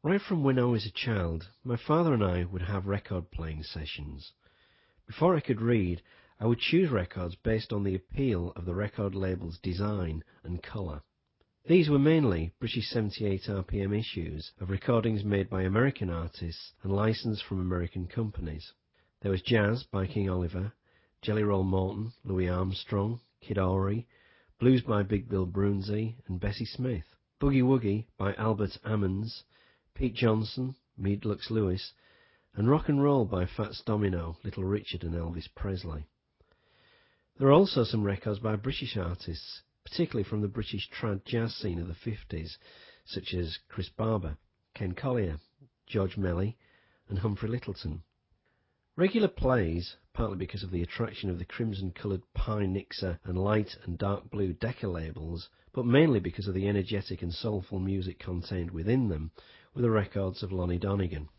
Right from when I was a child, my father and I would have record playing sessions. Before I could read, I would choose records based on the appeal of the record label's design and colour. These were mainly British 78 RPM issues of recordings made by American artists and licensed from American companies. There was jazz by King Oliver, Jelly Roll Morton, Louis Armstrong, Kid Ory, blues by Big Bill Broonzy and Bessie Smith, boogie woogie by Albert Ammons, Pete Johnson, Meade Lux Lewis, and rock and roll by Fats Domino, Little Richard and Elvis Presley. There are also some records by British artists, particularly from the British trad jazz scene of the 50s, such as Chris Barber, Ken Collier, George Melly and Humphrey Lyttelton. Regular plays, partly because of the attraction of the crimson-coloured Pye Nixer and light and dark blue Decca labels, but mainly because of the energetic and soulful music contained within them, were the records of Lonnie Donegan.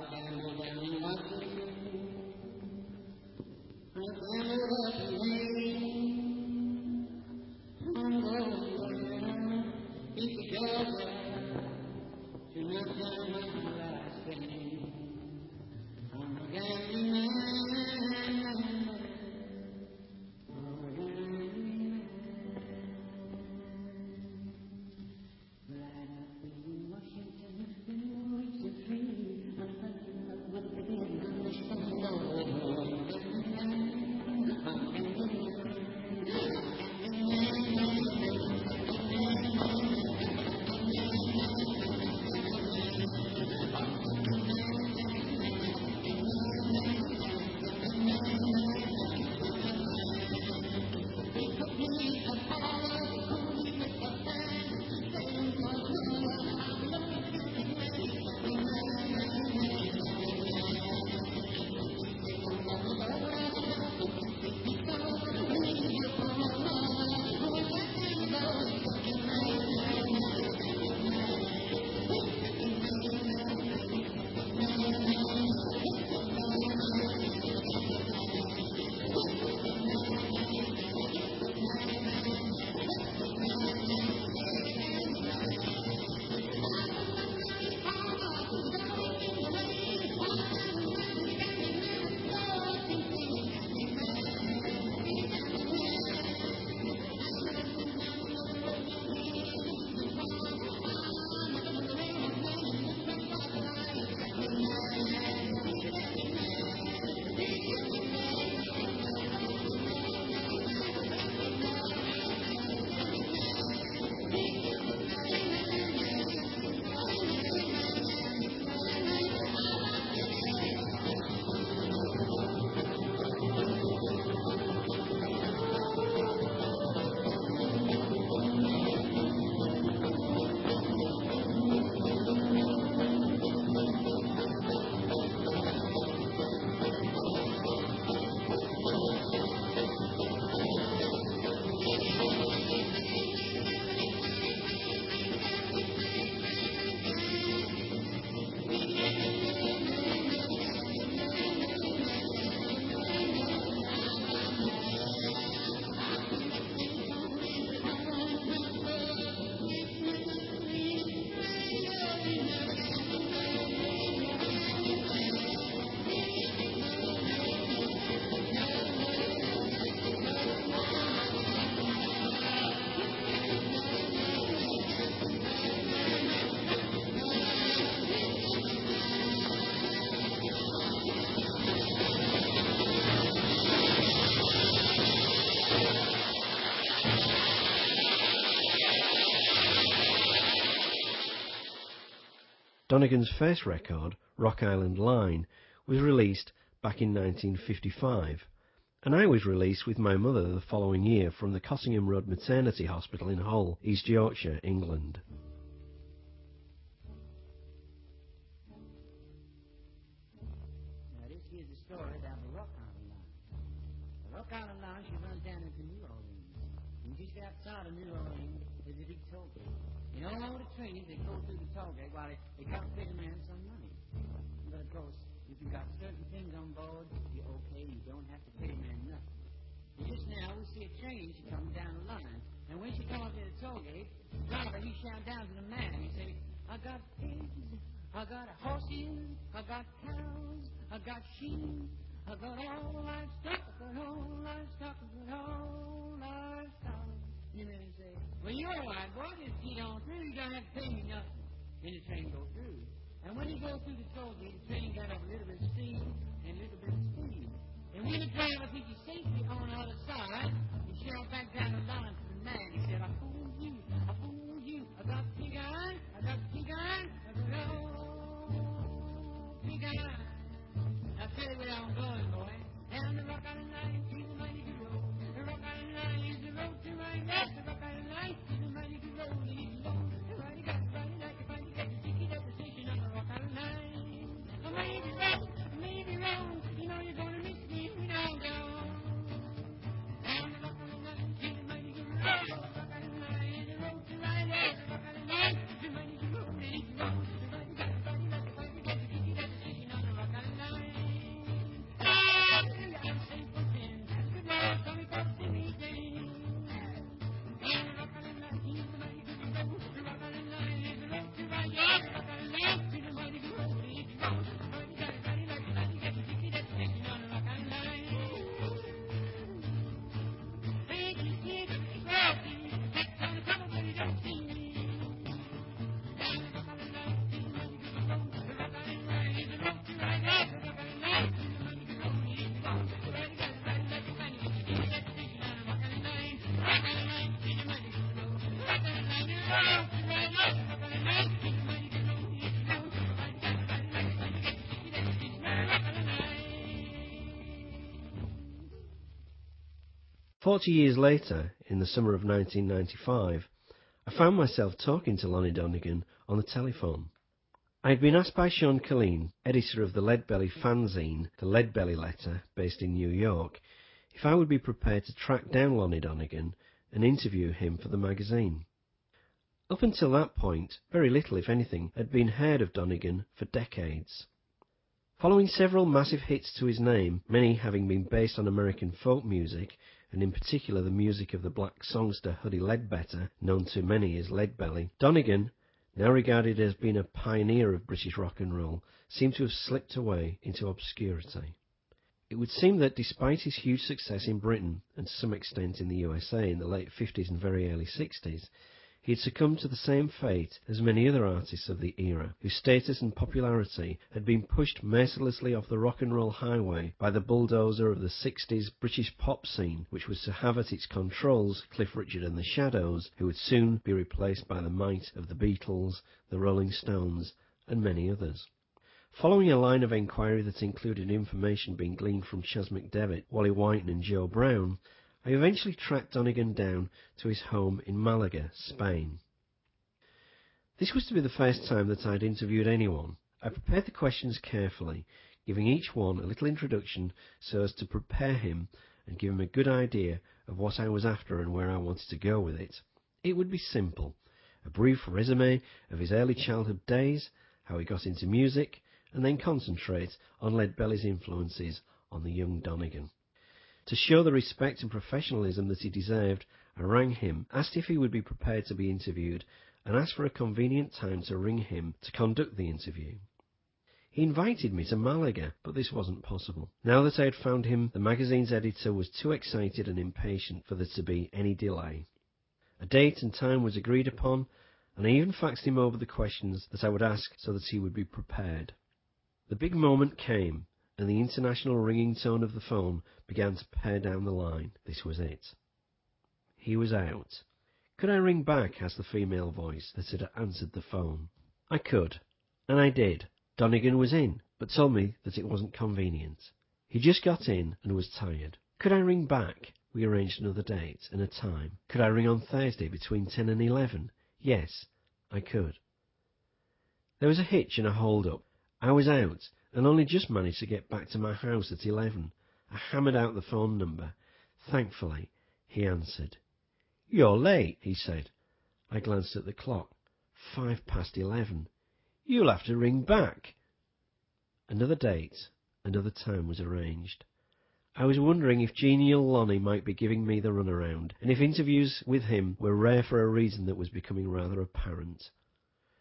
Donegan's first record, Rock Island Line, was released back in 1955, and I was released with my mother the following year from the Cottingham Road Maternity Hospital in Hull, East Yorkshire, England. Now this here's the story about the Rock Island Line. The Rock Island Line, she runs down into New Orleans. And just outside of New Orleans is a big toll gate. And all the trains, they go through the toll gate while they can't pay the man some money. But of course, if you got certain things on board, you're okay. You don't have to pay the man nothing. And just now, we see a train, she coming down the line. And when she comes to the toll gate, the driver, he shout down to the man. He say, I got pigs, I got horses, I got cows, I got sheep, I got all livestock, I got all livestock, I got all livestock. You may say, well, you're all right, boy, just get on through, you don't have to pay me nothing. Then the train go through. And when he goes through the toll gate, the train got up a little bit of steam and a little bit of speed. And when the driver thinks he's safely on the other side, he shot back down the line to the man. He said, I fooled you, I fooled you. I got pig iron, I got pig iron, I got pig iron. Now tell you where I'm going, boy. Down the Rock Island Line, to the mighty good road. The Rock Island Line is the road to my death. The Rock Island Line is the mighty good road. And it's long. The righty got the righty like a righty got the ticket at the station on the Rock Island Line. I may be right, I may be wrong. You know you're gonna miss me when I'm gone. Down the Rock Island Line, to the mighty good road. The Rock Island Line is the road to my death. The Rock Island Line is the mighty good road. And it's long. The righty got the righty like a righty got the ticket at the station on the Rock Island Line. "40 years later, in the summer of 1995, I found myself talking to Lonnie Donegan on the telephone. I had been asked by Sean Killeen, editor of the Leadbelly fanzine, The Leadbelly Letter, based in New York, if I would be prepared to track down Lonnie Donegan and interview him for the magazine. Up until that point, very little, if anything, had been heard of Donegan for decades. Following several massive hits to his name, many having been based on American folk music, and in particular the music of the black songster Huddie Ledbetter, known to many as Leadbelly, Donegan, now regarded as being a pioneer of British rock and roll, seemed to have slipped away into obscurity. It would seem that despite his huge success in Britain, and to some extent in the USA in the late 50s and very early 60s, he had succumbed to the same fate as many other artists of the era, whose status and popularity had been pushed mercilessly off the rock and roll highway by the bulldozer of the 60s British pop scene, which was to have at its controls Cliff Richard and the Shadows, who would soon be replaced by the might of the Beatles, the Rolling Stones, and many others. Following a line of enquiry that included information being gleaned from Chas McDevitt, Wally Whiten and Joe Brown, I eventually tracked Donegan down to his home in Malaga, Spain. This was to be the first time that I'd interviewed anyone. I prepared the questions carefully, giving each one a little introduction so as to prepare him and give him a good idea of what I was after and where I wanted to go with it. It would be simple, a brief resume of his early childhood days, how he got into music, and then concentrate on Leadbelly's influences on the young Donegan. To show the respect and professionalism that he deserved, I rang him, asked if he would be prepared to be interviewed, and asked for a convenient time to ring him to conduct the interview. He invited me to Malaga, but this wasn't possible. Now that I had found him, the magazine's editor was too excited and impatient for there to be any delay. A date and time was agreed upon, and I even faxed him over the questions that I would ask so that he would be prepared. The big moment came, and the international ringing tone of the phone began to pare down the line. This was it. He was out. Could I ring back? Asked the female voice that had answered the phone. I could, and I did. Donegan was in, but told me that it wasn't convenient. He just got in and was tired. Could I ring back? We arranged another date and a time. Could I ring on Thursday between 10 and 11? Yes, I could. There was a hitch and a hold-up. I was out, and only just managed to get back to my house at 11. I hammered out the phone number. Thankfully, he answered. "You're late," he said. I glanced at the clock. 11:05. "You'll have to ring back." Another date, another time was arranged. I was wondering if genial Lonnie might be giving me the runaround, and if interviews with him were rare for a reason that was becoming rather apparent.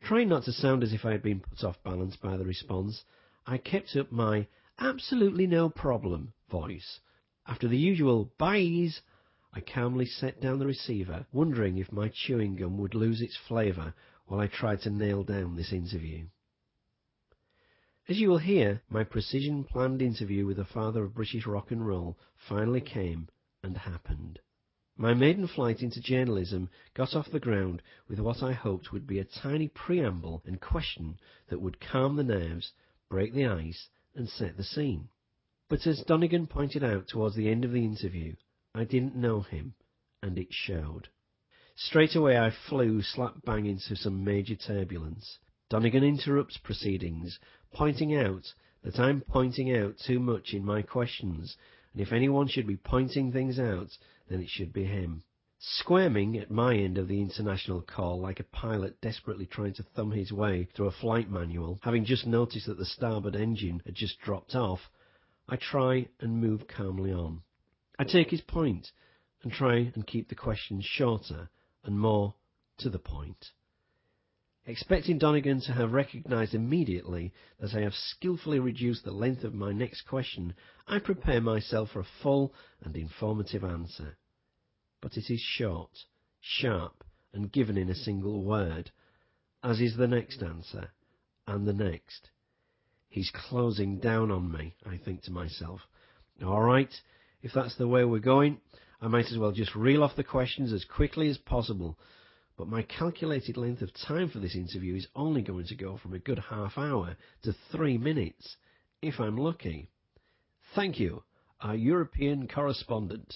Trying not to sound as if I had been put off balance by the response, I kept up my absolutely no problem voice. After the usual byes, I calmly set down the receiver, wondering if my chewing gum would lose its flavour while I tried to nail down this interview. As you will hear, my precision-planned interview with the father of British rock and roll finally came and happened. My maiden flight into journalism got off the ground with what I hoped would be a tiny preamble and question that would calm the nerves, break the ice, and set the scene. But as Donegan pointed out towards the end of the interview, I didn't know him, and it showed. Straight away I flew slap bang into some major turbulence. Donegan interrupts proceedings, pointing out that I'm pointing out too much in my questions, and if anyone should be pointing things out, then it should be him. Squirming at my end of the international call like a pilot desperately trying to thumb his way through a flight manual, having just noticed that the starboard engine had just dropped off, I try and move calmly on. I take his point and try and keep the questions shorter and more to the point. Expecting Donegan to have recognised immediately that I have skillfully reduced the length of my next question, I prepare myself for a full and informative answer. But it is short, sharp, and given in a single word, as is the next answer, and the next. He's closing down on me, I think to myself. All right, if that's the way we're going, I might as well just reel off the questions as quickly as possible. But my calculated length of time for this interview is only going to go from a good half hour to 3 minutes, if I'm lucky. Thank you, our European correspondent.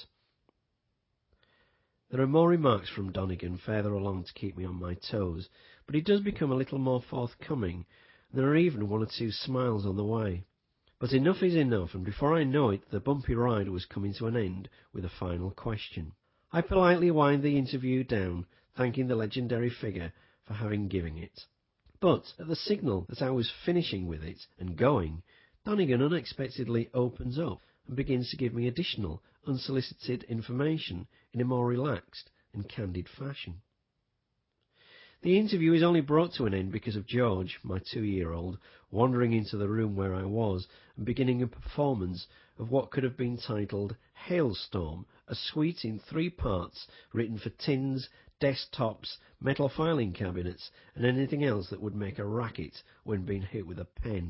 There are more remarks from Donegan further along to keep me on my toes, but he does become a little more forthcoming, and there are even 1 or 2 smiles on the way. But enough is enough, and before I know it, the bumpy ride was coming to an end with a final question. I politely wind the interview down, thanking the legendary figure for having given it. But at the signal that I was finishing with it and going, Donegan unexpectedly opens up and begins to give me additional, unsolicited information in a more relaxed and candid fashion. The interview is only brought to an end because of George, my 2-year-old, wandering into the room where I was and beginning a performance of what could have been titled Hailstorm, a suite in 3 parts written for tins, desktops, metal filing cabinets, and anything else that would make a racket when being hit with a pen.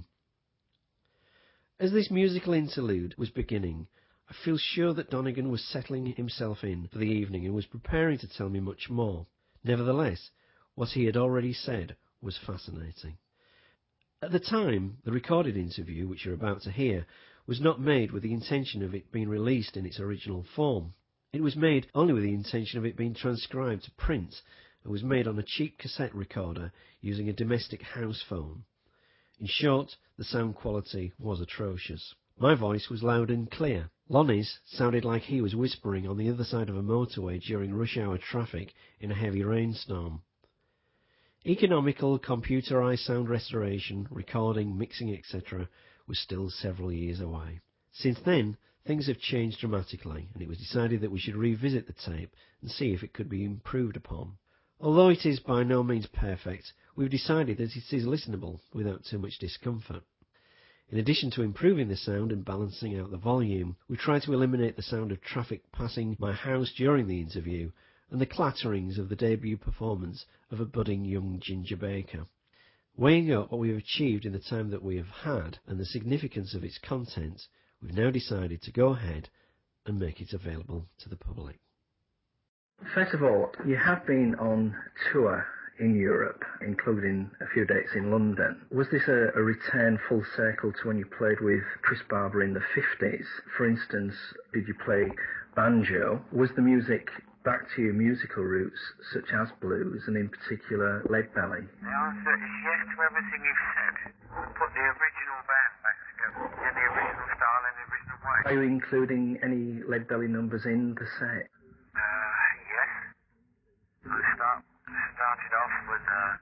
As this musical interlude was beginning, I feel sure that Donegan was settling himself in for the evening and was preparing to tell me much more. Nevertheless, what he had already said was fascinating. At the time, the recorded interview, which you're about to hear, was not made with the intention of it being released in its original form. It was made only with the intention of it being transcribed to print, and was made on a cheap cassette recorder using a domestic house phone. In short, the sound quality was atrocious. My voice was loud and clear. Lonnie's sounded like he was whispering on the other side of a motorway during rush hour traffic in a heavy rainstorm. Economical, computerized sound restoration, recording, mixing, etc. was still several years away. Since then, things have changed dramatically, and it was decided that we should revisit the tape and see if it could be improved upon. Although it is by no means perfect, we've decided that it is listenable without too much discomfort. In addition to improving the sound and balancing out the volume, we tried to eliminate the sound of traffic passing my house during the interview and the clatterings of the debut performance of a budding young ginger baker. Weighing up what we have achieved in the time that we have had and the significance of its content, we've now decided to go ahead and make it available to the public. First of all, you have been on tour in Europe, including a few dates in London. Was this a return full circle to when you played with Chris Barber in the 50s? For instance, did you play banjo? Was the music back to your musical roots, such as blues, and in particular Leadbelly? The answer is yes to everything you've said. Put the original band back together in the original style and the original way. Are you including any Leadbelly numbers in the set? Yes. I started off with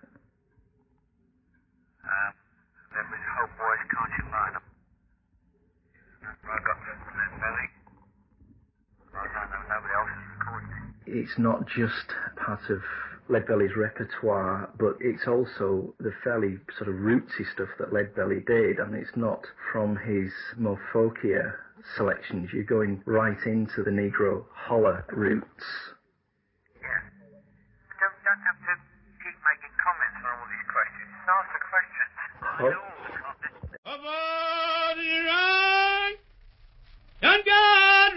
there was Hope Boys, Can't You Line Up? I got Leadbelly. I don't know, nobody else is recording it. It's not just part of Leadbelly's repertoire, but it's also the fairly sort of rootsy stuff that Leadbelly did, and it's not from his more folkier selections. You're going right into the Negro holler roots. Yeah. Don't have to keep making comments on all these questions. Just ask the questions. I know all the comments. About the run, done got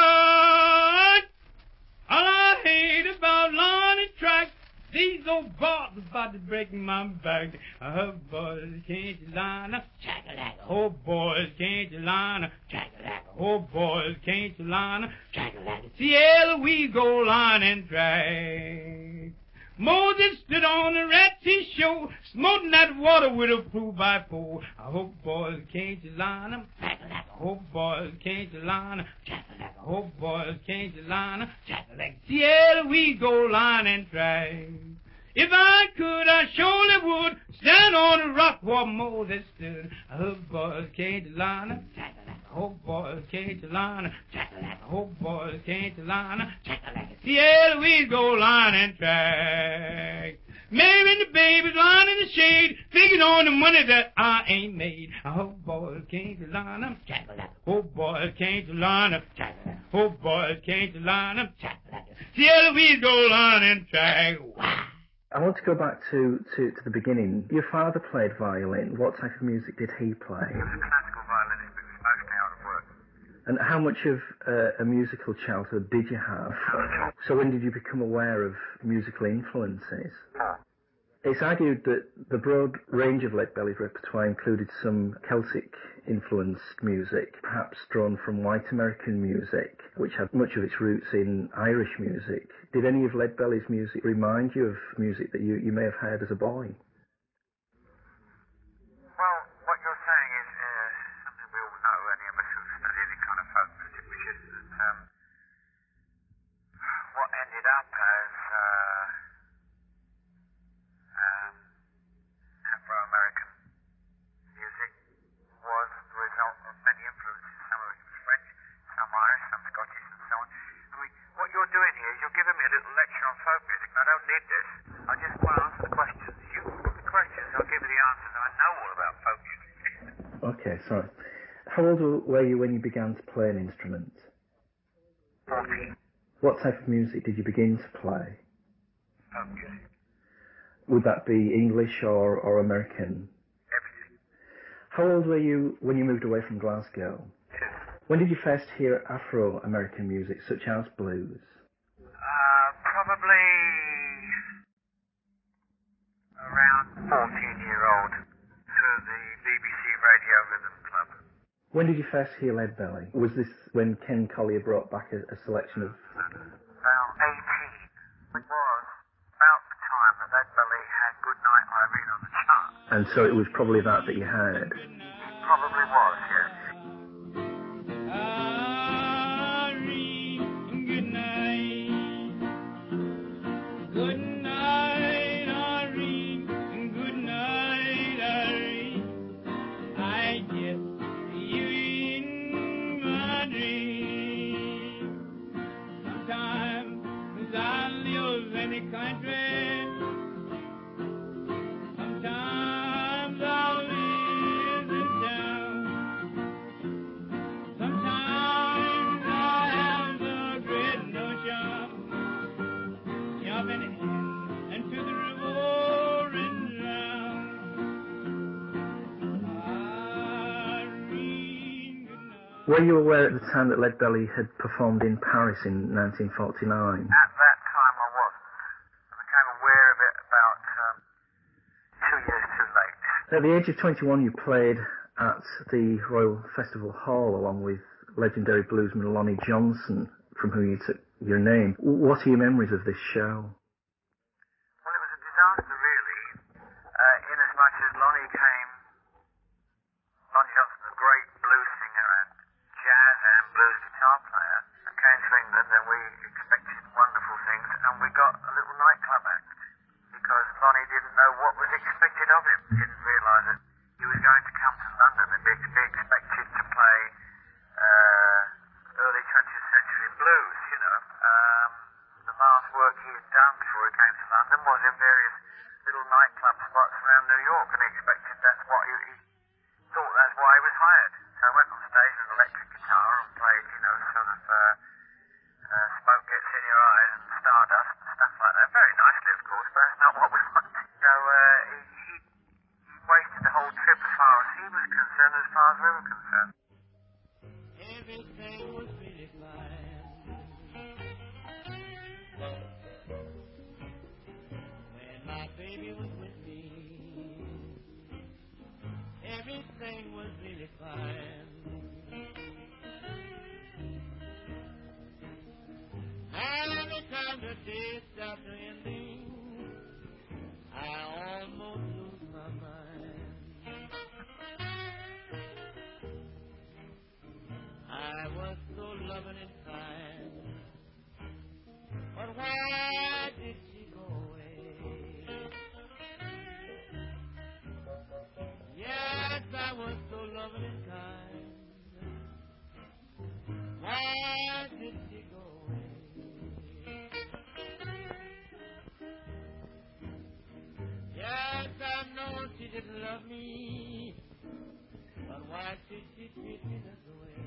run. All I hate about line and track, these old bars about to break my back. Oh, boys, can't you line up? Chack-a-lack. Oh, boys, can't you line up? Chack-a-lack. Oh, boys, can't you line up? Chack-a-lack. Cielo, we go line and track. Moses stood on the Red Sea shore, smoking that water with a 2x4. I hope, boys, can't you line them? Chack-a-lack. I hope, boys, can't you line them? Chack-a-lack. I hope, boys, can't you line them? Chack-a-lack. Cielo, we go line and track. If I could, I surely would stand on the rock where Moses stood. I hope, boys, can't you line them? Chack-a-lack. I hope, boys, can't you line them? Chack-a-lack. I hope, boys, can't you line them? Chack-a-lack. Cielo, we go line and track. Mary and the babies lying in the shade, thinking on the money that I ain't made. I hope, boys, can't you line them? Chack-a-lack. Oh, boys, can't you line them? Chack-a-lack. Oh, boys, can't you line them? Chack-a-lack. Cielo, we go line and track. Wow. I want to go back to the beginning. Your father played violin. What type of music did he play? He was a classical violinist, but he was mostly out of work. And how much of a musical childhood did you have? So when did you become aware of musical influences? It's argued that the broad range of Leadbelly's repertoire included some Celtic-influenced music, perhaps drawn from white American music, which had much of its roots in Irish music. Did any of Leadbelly's music remind you of music that you may have heard as a boy? Well, what you're saying is something we all know, any of us who've studied any kind of folk music, which is that what ended up as Afro-American music was the result of many influences. Some of it was French, some Irish, some Scottish, and so on. I mean, what you're doing here is you're giving me a little lecture on folk music. I don't need this. I just want to answer the questions. You put the questions, I'll give you the answers. I know all about folk music. Okay, sorry. How old were you when you began to play an instrument? 40. What type of music did you begin to play? Folk music. Would that be English or American? Everything. How old were you when you moved away from Glasgow? 2. When did you first hear Afro-American music, such as blues? Probably around 14-year-old through the BBC Radio Rhythm Club. When did you first hear Leadbelly? Was this when Ken Collier brought back a selection of... About 18. It was about the time that Leadbelly had Goodnight Irene on the chart. And so it was probably that you heard? Probably was, yes. Were you aware at the time that Leadbelly had performed in Paris in 1949? At that time I wasn't. I became aware of it about 2 years too late. At the age of 21 you played at the Royal Festival Hall along with legendary bluesman Lonnie Johnson, from whom you took your name. What are your memories of this show? Well, it was a disaster really, in as much as Lonnie Johnson, a great blues singer and jazz and blues guitar player, came to England, and we expected wonderful things, and we got a little nightclub act because Lonnie didn't know what was expected of him. He didn't realise that he was going to come to London and be expected to play early 20th century blues, you know. The last work he had done before he came to London concerned as far as we were concerned. Everything was really fine. When my baby was with me, everything was really fine. And every time the day stopped ending, I almost lose my mind. I was so loving and kind, but why did she go away? Yes, I was so loving and kind. Why did she go away? Yes, I know she didn't love me, but why did she treat me this way?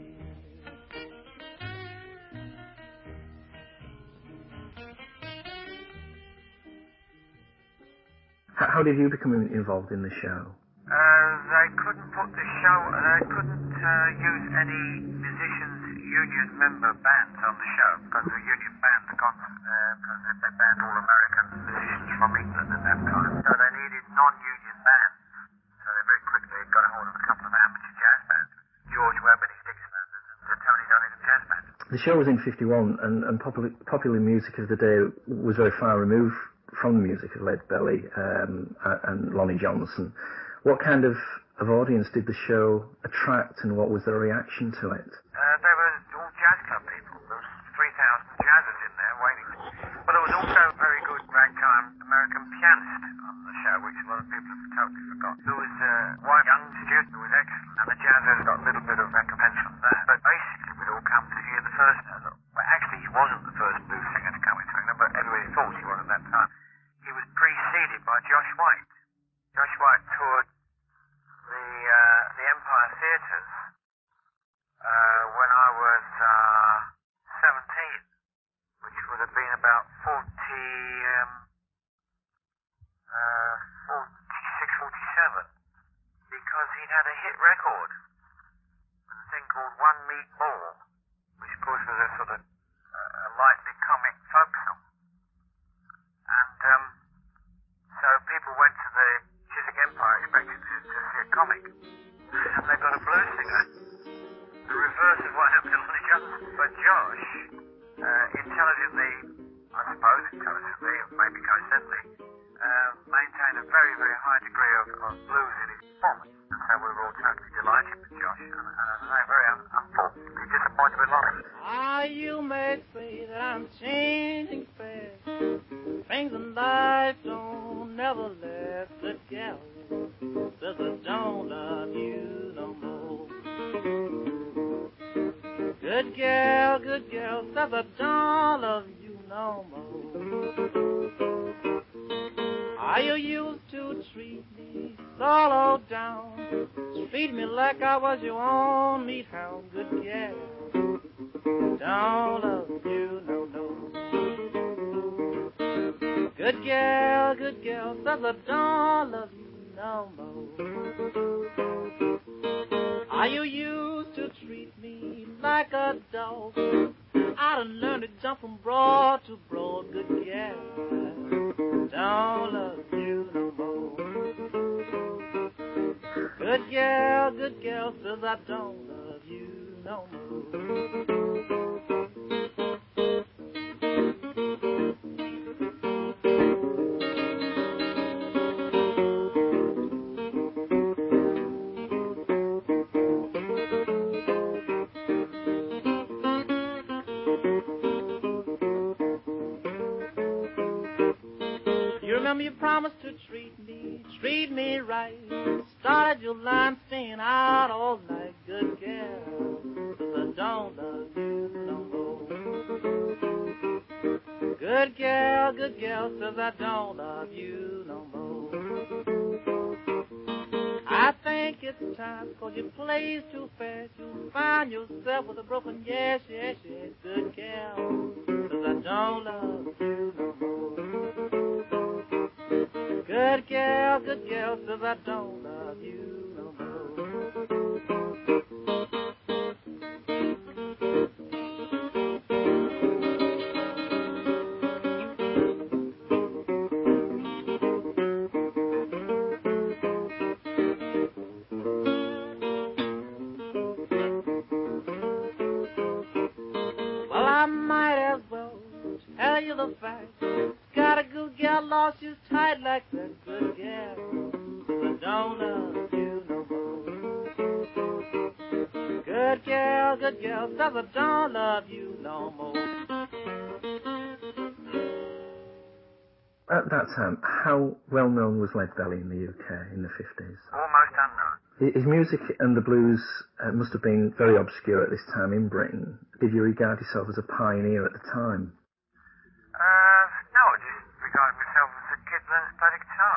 How did you become involved in the show? They couldn't put the show, they couldn't use any musicians union member bands on the show because the union banned the concert, because they banned all American musicians from England at that time. So they needed non-union bands. So they very quickly got a hold of a couple of amateur jazz bands. George Webb and his Dixielanders and the Tony Donegan Jazz Band. The show was in 51 and popular music of the day was very far removed from the music of Lead Belly and Lonnie Johnson. What kind of audience did the show attract and what was their reaction to it? They were all jazz club people. There was 3,000 jazzers in there waiting. But there was also a very good ragtime American pianist on the show, which a lot of people have totally forgotten. There was one young student who was excellent, and the jazzers got a little bit of recompense from that. But basically, we'd all come to hear the first. Well, actually, he wasn't the first blues singer to come into England, but everybody thought he was at that time. He was preceded by Josh White. Josh White toured the Empire Theatres when I was 17, which would have been about 46, 47, because he'd had a hit record with a thing called One Meat More, which of course was a sort of a lightly comic folk song. And so people went to the Chiswick Empire expecting to see a comic, and they got a blues singer. The reverse of what happened to Lonnie Johnson. But Josh, intelligently, I suppose intelligently, maybe coincidentally, maintained a very, very high degree of blues in his performance. And so we were all totally delighted with Josh, and I'm very unfortunately disappointed with Lonnie. Ah, you may say that I'm changing fast. Things in life don't never last together. Says I don't love you no more. Good girl, says I don't love you no more. How you used to treat me so low down, treat me like I was your own meat hound. Good girl, don't love you no more. Good girl, says I don't love you no more. How you used to treat me like a dog, I done learned to jump from broad to broad. Good girl, don't love you no more. Good girl, says I don't love you no more. You promised to treat me right. Started your line staying out all night. Good girl, 'cause I don't love you no more. Good girl, says I don't love you no more. I think it's time, 'cause you plays too fast. You'll find yourself with a broken yes. Good girl, 'cause I don't love you no more. Good girl, says I don't love you no more. right. Got a good gal, lost you tight like that good gal, but don't love you no more. Good gal, says I don't love you no more. At that time, how well known was Lead Belly in the UK in the 50s? Almost unknown. His music and the blues must have been very obscure at this time in Britain. Did you regard yourself as a pioneer at the time? No, I just regarded myself as a kid learning to play the guitar.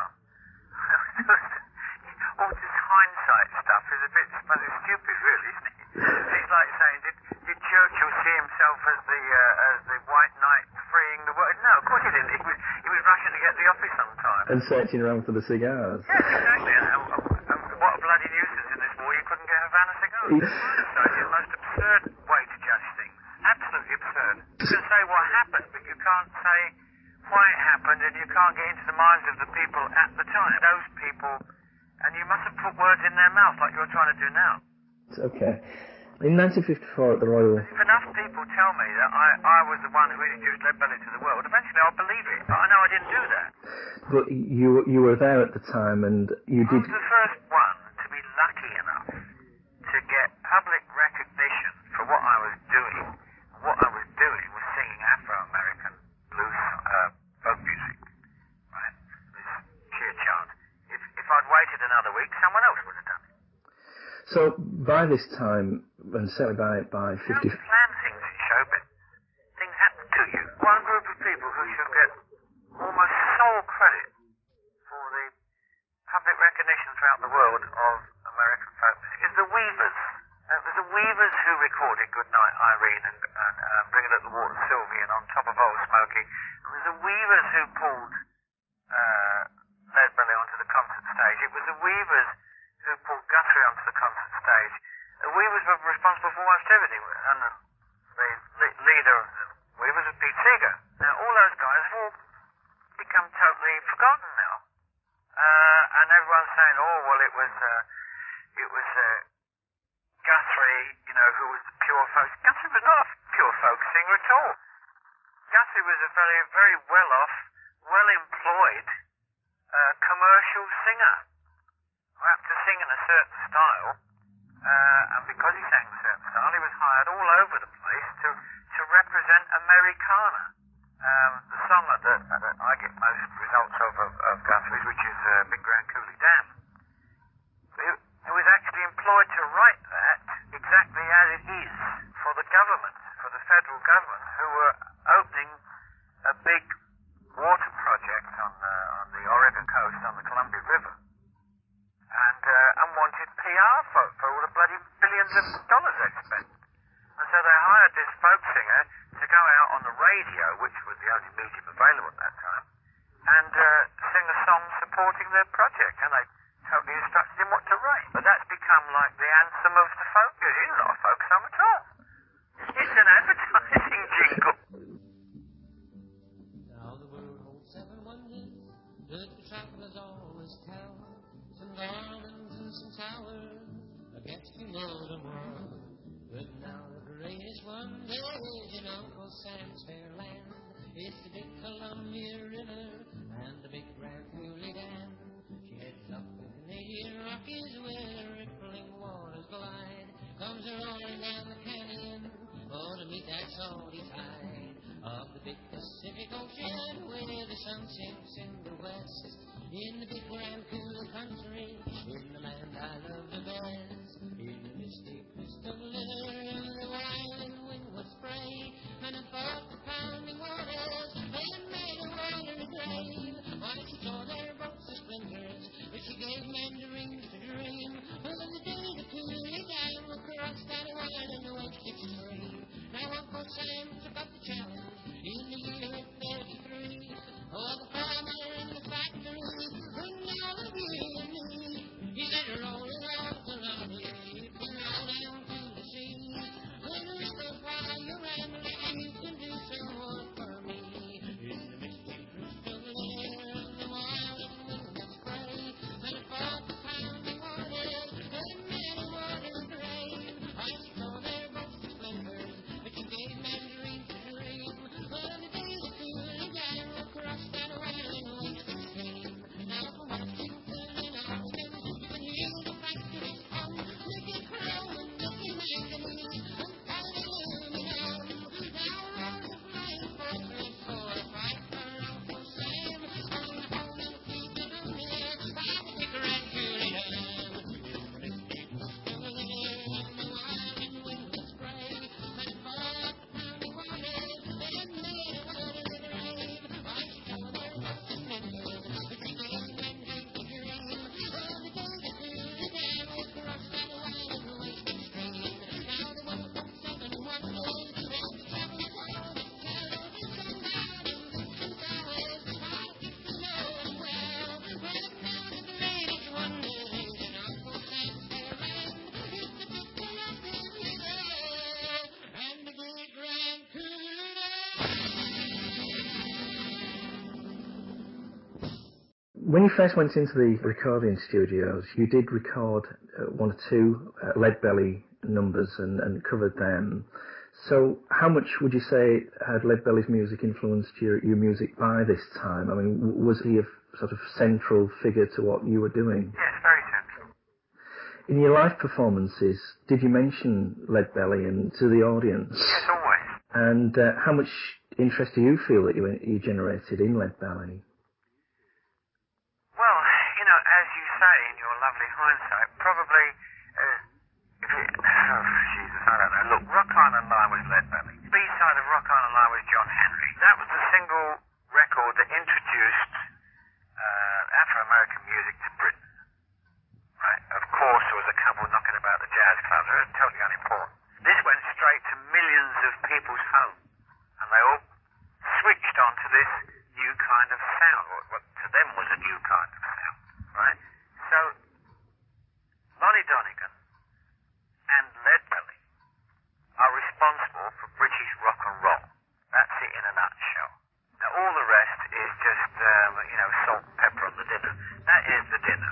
All this hindsight stuff is a bit stupid, really, isn't it? It's like saying, did Churchill see himself as the white knight freeing the world? No, of course he didn't. He was rushing to get to the office sometime. And searching around for the cigars. Yes, exactly. And what a bloody nuisance in this war. You couldn't get Havana cigars. Hindsight is the most absurd way to judge things. Absolutely absurd. You can say what happened, but you can't say why it happened, and you can't get into the minds of the people at the time. Those people, and you mustn't put words in their mouth like you're trying to do now. Okay. In 1954 at the Royal... If enough people tell me that I was the one who introduced Lead Belly to the world, eventually I'll believe it. But I know I didn't do that. But you were there at the time, and you I did... was the first one to be lucky enough to get public recognition for what I was doing. What I was doing was singing Afro-American blues folk music, right? This cheer chant. If I'd waited another week, someone else would have done it. So by this time, and certainly by 50... You don't plan things in showbiz. Things happen to you. One group of people who should get almost sole credit for the public recognition throughout the world of American folk music is the Weavers. It was the Weavers who recorded Goodnight Irene and Bring It Up the Water Sylvie and On Top of Old Smoky. It was the Weavers who pulled Lead Belly onto the concert stage. It was the Weavers who pulled Guthrie onto the concert stage. The Weavers were responsible for almost everything. And the leader of the Weavers was Pete Seeger. Now, all those guys have all become totally forgotten now. And everyone's saying, oh, well, it was Guthrie, who was the pure folk. Guthrie was not a pure folk singer at all. Guthrie was a very, very well-off, well-employed commercial singer who happened to sing in a certain style, and because he sang a certain style, he was hired all over the place to represent Americana. The song that I get most results of Guthrie's, which is Big Grand Coulee Dam, who was actually employed to write that exactly as it is for the government, for the federal government, who were opening a big water project on the Oregon coast on the Columbia River, and wanted PR for all the bloody billions of dollars they'd spent. And so they hired this folk singer to go out on the radio, which was the only medium available at that time, and sing a song supporting their project, and they totally instructed him what to write. But that's become like the anthem of the folk music. It's not a folk song at all. It's an advertising jingle. Now the world holds 7 wonders, good the travelers always tell. Some gardens and some towers, I guess you know them all. But now the greatest wonder is in Uncle Sam's fair land. It's the big Columbia River and the big Grand Coulee Dam. She heads up the Canadian Rockies where the rippling waters glide. Comes roaring down the canyon, oh, to meet that salty tide of the big Pacific Ocean where the sun sinks in the west. In the big Grand Coulee country, in the land I love the best, in the misty crystal river and the wild and windward spray, and above the pounding waters, they made a watery grave. Why she tore their boats to splinters, but she gave men the rings to dream. When the day the Coulee Dam across that wide and wicked stream. Now Uncle Sam took up the challenge in the year of 33. Oh, the farmer in the factory, bring all of you and me. He said, When you first went into the recording studios, you did record one or two Lead Belly numbers and covered them. So how much would you say had Lead Belly's music influenced your music by this time? I mean, was he a sort of central figure to what you were doing? Yes, very central. In your live performances, did you mention Lead Belly and to the audience? Yes, always. And how much interest do you feel that you generated in Lead Belly? Well, you know, as you say in your lovely hindsight, probably, Jesus, I don't know. Look, Rock Island Line was Lead Belly. B-side of Rock Island Line was John Henry. That was the single record that introduced Afro-American music to Britain. Right? Of course, there was a couple knocking about the jazz clubs. It was totally unimportant. This went straight to millions of people's homes, and they all switched on to this new kind of sound, or what to them was a new kind of sound, right? So, Lonnie Donegan and Lead Belly are responsible for British rock and roll. That's it in a nutshell. Now, all the rest is just, salt and pepper on the dinner. That is the dinner.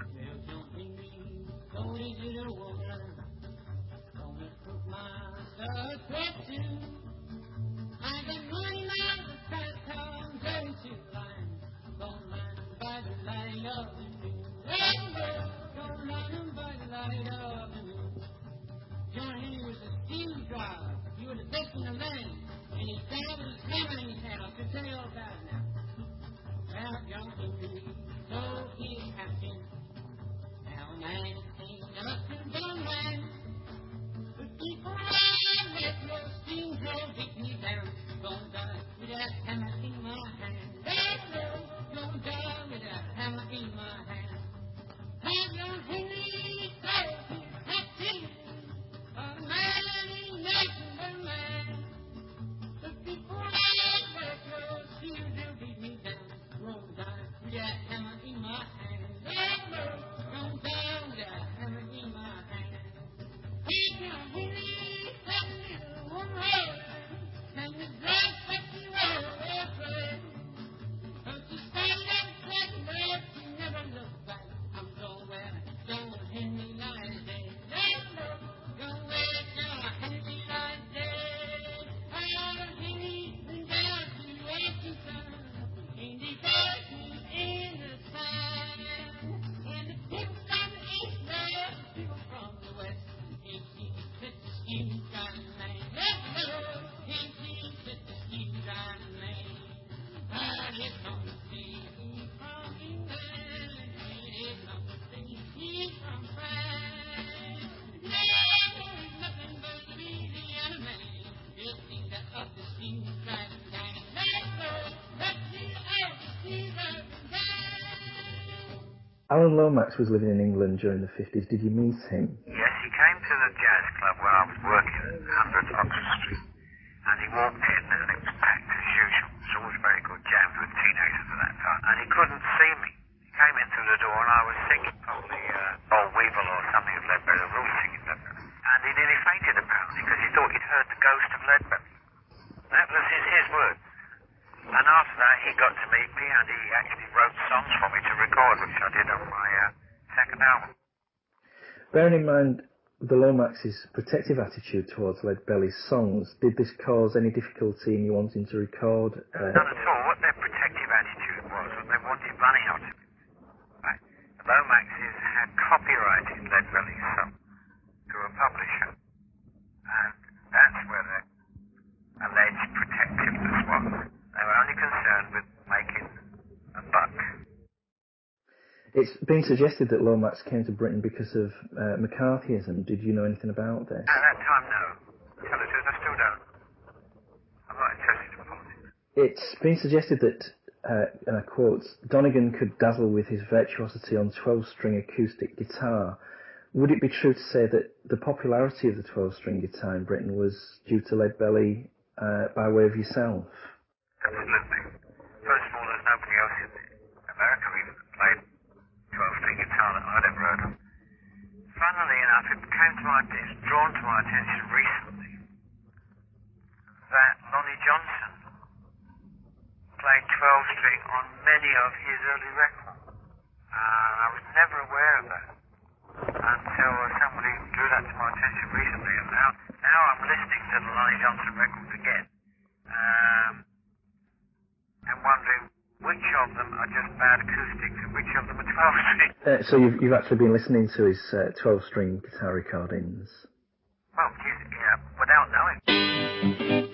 John Henry was a steam driver. He was the best in the land. And his dad was his hammer in his hand. I'll just tell you all about it now. Well, John Henry told his captain, now man, thing never could be a man. But before I let your steam drive beat me down, gonna die with that hammer in my hand. That's no, gonna die with that hammer in my hand. Now John Henry told his captain, a man ain't nothing but a man. But before I let your steam drive beat me down, gonna die with that hammer in my hand. That's no, gonna die with that hammer in my hand. Hey, John Henry, that little woman, and the black sexy road, don't you stand up, black man, you never look back. I'm going where John Henry lies dead. That's no, going where John Henry lies dead. John Henry went down to Washington, and he got me in the sun. And the people from the east, the people from the west, Alan Lomax was living in England during the 50s. Did you meet him? Yes, he came to the jazz club where I was working at 100 Oxford Street, and he walked in and it was packed as usual. It was always very good jams with teenagers at that time, and he couldn't see me. He came in through the door and I was singing probably Boll Weevil or something of Lead Belly. I was always singing Lead Belly. And he nearly fainted apparently because he thought he'd heard the ghost of Lead Belly. That was his words. And after that, he got to meet me, and he actually wrote songs for me to record, which I did on my second album. Bearing in mind the Lomax's protective attitude towards Lead Belly's songs, did this cause any difficulty in you wanting to record? None at all. What their protective attitude was they wanted money out of it. Right? The Lomaxes had copyrighted Lead Belly's song to a publisher, and that's where their alleged protectiveness was. They were only concerned with making a buck. It's been suggested that Lomax came to Britain because of McCarthyism. Did you know anything about this? At that time, no. Tell the truth, I still don't. I'm not interested in politics. It's been suggested that, and I quote, Donegan could dazzle with his virtuosity on 12-string acoustic guitar. Would it be true to say that the popularity of the 12-string guitar in Britain was due to Lead Belly by way of yourself? Absolutely. First of all, there's nobody else in America even that played 12-string guitar that I'd ever heard of. Funnily enough, it's drawn to my attention recently that Lonnie Johnson played 12-string on many of his early records. I was never aware of that until somebody drew that to my attention recently, and now I'm listening to the Lonnie Johnson records again, and wondering which of them are just bad acoustics and which of them are 12-string. So you've actually been listening to his 12-string guitar recordings? Well, yeah, without knowing.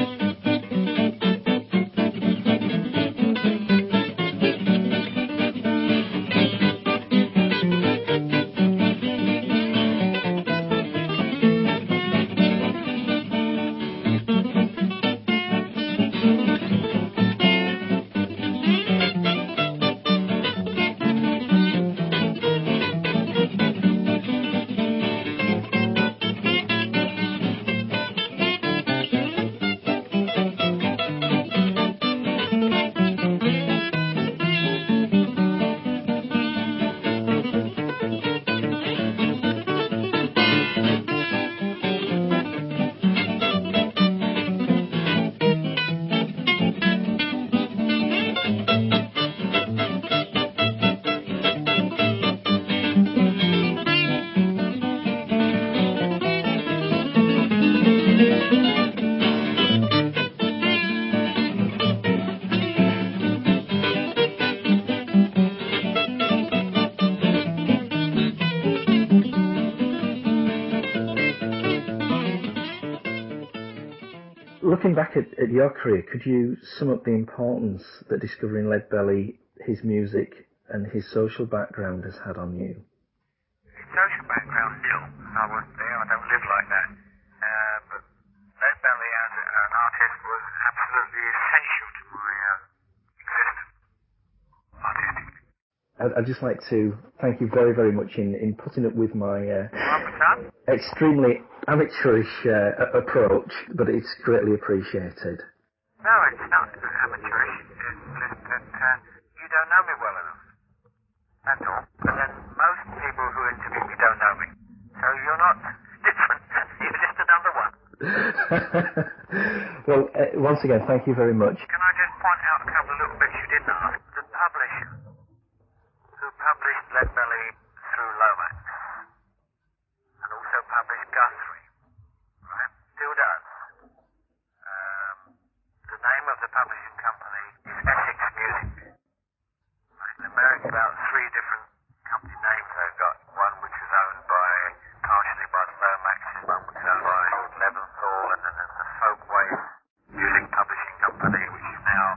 Looking back at your career, could you sum up the importance that discovering Leadbelly, his music, and his social background has had on you? His social background, still, I wasn't there, I don't live like that. But Leadbelly as an artist was absolutely essential to my existence, artistically. I'd just like to thank you very, very much in putting up with my extremely amateurish approach, but it's greatly appreciated. No, it's not amateurish. It's just that you don't know me well enough. That's all. But then most people who interview me don't know me. So you're not different. You're just another one. Well, once again, thank you very much. Can I just point out a couple of little bits you didn't ask? The publisher who published Leadbelly through Lomax and also published Guthrie, right? Still does. The name of the publishing company is Essex Music. Right? In America, about 3 different company names they've got. One which is owned partially by the Lomaxes, one which is owned by Leventhal, and then there's the Folkway Music Publishing Company, which is now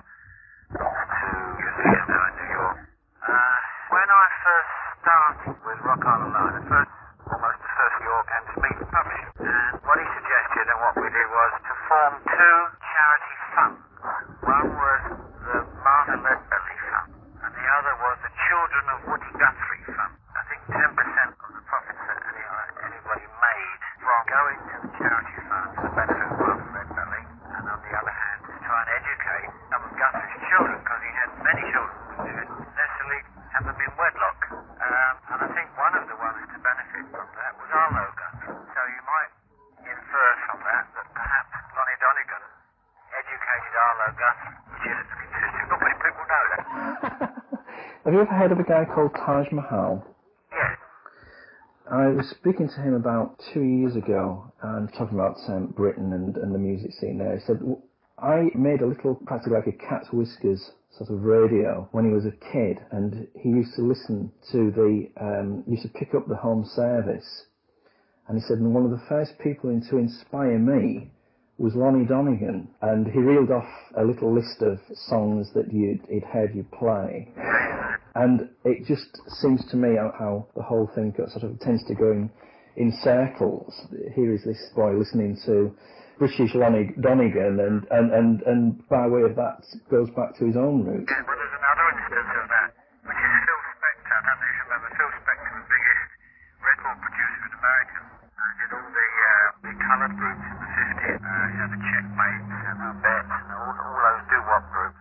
is now in New York. When I first started with Rock On Alone, almost the first York came to meet the publisher, and what he suggested and what we did was to form 2 charity funds. One was the Martha Leadbelly Fund, and the other was the Children of Woody Guthrie Fund. I think 10% of the profits that anybody made from going to the charity fund for the benefit of Martha Leadbelly, and on the other hand, to try and educate some of Guthrie's children, because he had many children who didn't necessarily have them in wedlock. And I think one of the ones to benefit from that was Arlo Guthrie. So you might infer from that perhaps Lonnie Donegan educated Arlo Guthrie, which is interesting. Not many people know that. Have you ever heard of a guy called Taj Mahal? Yes. I was speaking to him about 2 years ago and talking about Britain and the music scene there. He said, I made a little, practically like a cat's whiskers sort of radio when he was a kid, and he used to listen to used to pick up the home service. And he said, and one of the first people to inspire me was Lonnie Donegan, and he reeled off a little list of songs that he'd heard you play. And it just seems to me how the whole thing sort of tends to go in circles. Here is this boy listening to British Lonnie Donegan, and by way of that goes back to his own roots. Yeah, well, there's another instance of that, which is Phil Spector. I don't know if you remember. Phil Spector was the biggest record producer in America. He did all the coloured groups in the 50s. The Checkmates and the Bets and all those doo-wop groups.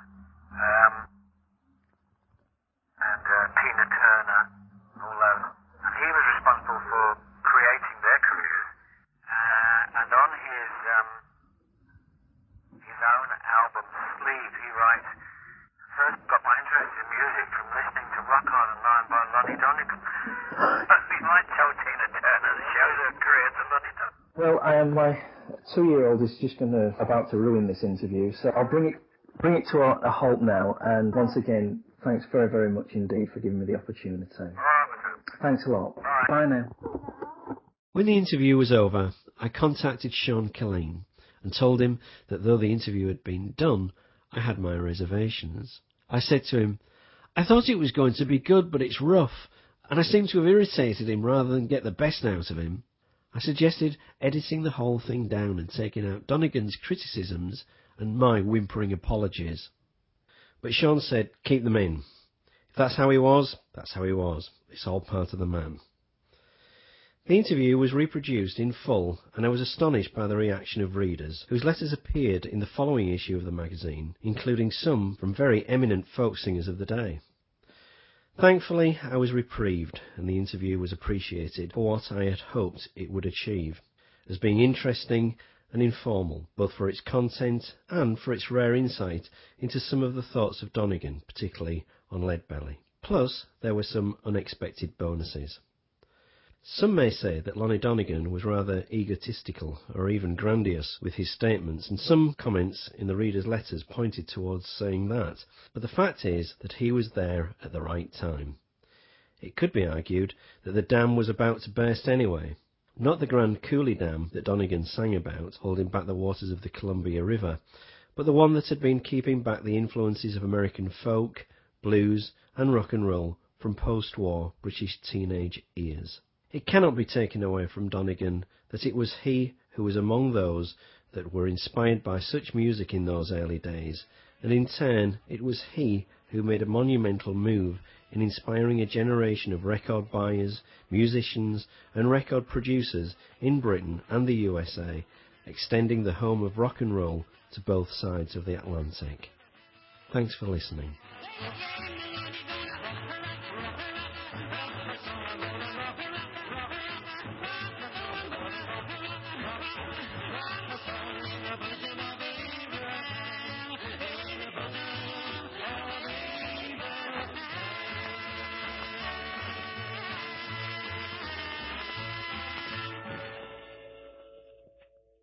And Tina Turner, all those. And he was responsible for creating their careers. And on his own album Sleeve, he writes, first got my interest in music from listening to Rock On and Lion by Well, my 2-year-old is just about to ruin this interview, so I'll bring it to a halt now. And once again, thanks very, very much indeed for giving me the opportunity. Thanks a lot. Bye now. When the interview was over, I contacted Sean Killeen and told him that though the interview had been done, I had my reservations. I said to him, "I thought it was going to be good, but it's rough, and I seem to have irritated him rather than get the best out of him." I suggested editing the whole thing down and taking out Donegan's criticisms and my whimpering apologies. But Sean said, keep them in. If that's how he was, that's how he was. It's all part of the man. The interview was reproduced in full, and I was astonished by the reaction of readers, whose letters appeared in the following issue of the magazine, including some from very eminent folk singers of the day. Thankfully, I was reprieved, and the interview was appreciated for what I had hoped it would achieve, as being interesting and informal, both for its content and for its rare insight into some of the thoughts of Donegan, particularly on Leadbelly. Plus, there were some unexpected bonuses. Some may say that Lonnie Donegan was rather egotistical or even grandiose with his statements, and some comments in the readers' letters pointed towards saying that. But the fact is that he was there at the right time. It could be argued that the dam was about to burst anyway. Not the Grand Coulee Dam that Donegan sang about, holding back the waters of the Columbia River, but the one that had been keeping back the influences of American folk, blues and rock and roll from post-war British teenage ears. It cannot be taken away from Donegan that it was he who was among those that were inspired by such music in those early days, and in turn it was he who made a monumental move in inspiring a generation of record buyers, musicians and record producers in Britain and the USA, extending the home of rock and roll to both sides of the Atlantic. Thanks for listening.